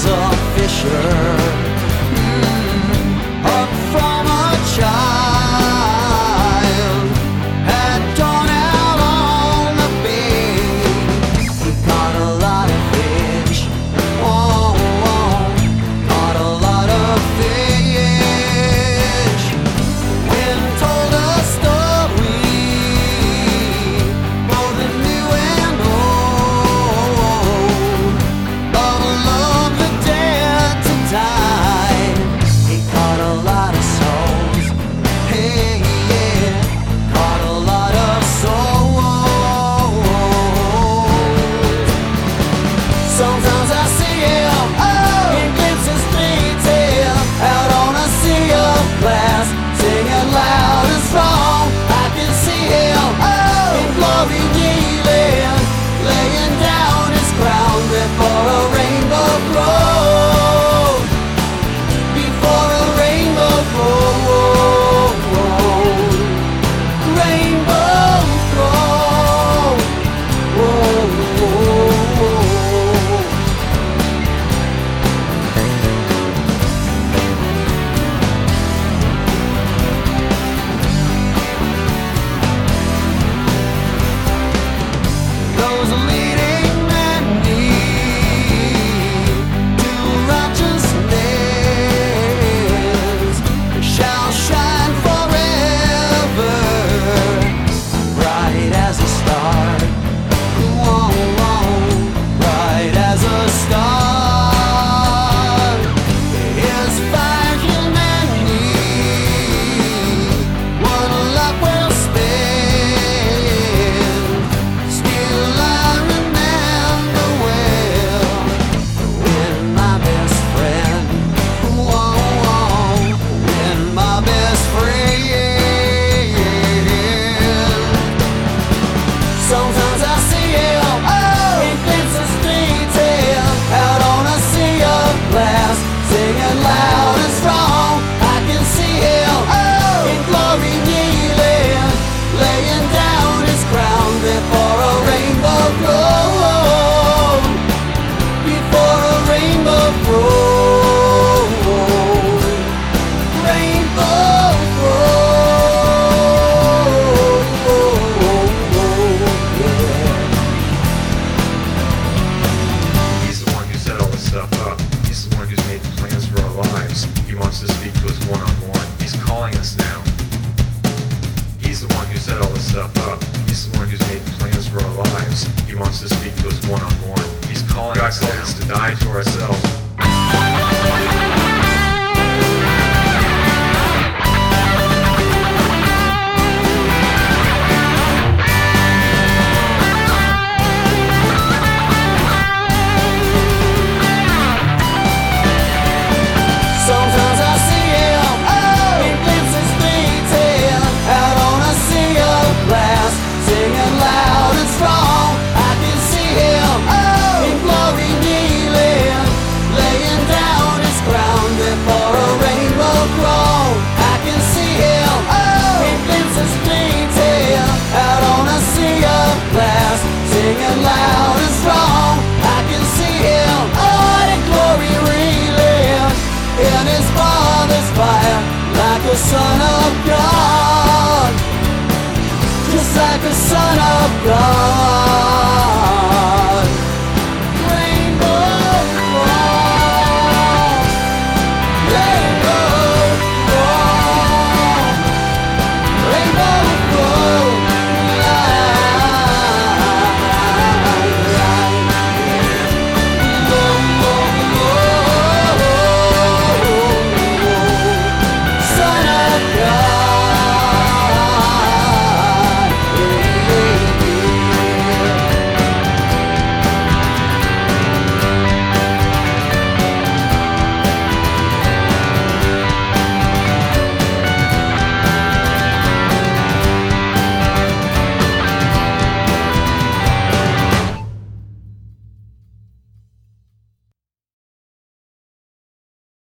was a fisher, up from a child, had gone out on the bay. He caught a lot of fish, oh, caught a lot of fish, and told a story, both new and old, of a love that dared to die. He caught a lot of souls, hey, yeah, caught a lot of souls. Sometimes I see him, in glimpses fleeting, out on a sea of glass, singing loud and strong. I can see him, in glory kneeling, laying down his crown before a rainbow throne, before a rainbow throne, rainbow throne. Whoa, whoa, whoa. Those leading men need to righteousness shall shine forever, bright as a star, bright as a star. Is fine humanity, what luck will spend. Still I remember well when my best friend, when my best friend. Sometimes I see him, in glimpses fleeting, out on a sea of glass, singing loud and strong. I can see him, in glory kneeling, laying down his crown before a rainbow throne, before a rainbow throne, rainbow throne, yeah. He's the one who set all this stuff up. He's the one who's made the plans for our lives. He wants to speak to us one-on-one. He's calling us now. He's the one who set all this stuff up. He's the one who's made the plans for our lives. He wants to speak to us one-on-one. He's calling us now. God called us to die to ourselves. Sometimes I see him, in glimpses fleeting, out on a sea of glass, singing loud and strong. I can see him, in glory kneeling, laying down his crown before a rainbow throne. I can see him, in glimpses fleeting, out on a sea of glass, singing loud and strong. I can see him, in glory reeling, in his Father's fire, like a son of God, just like a son of God.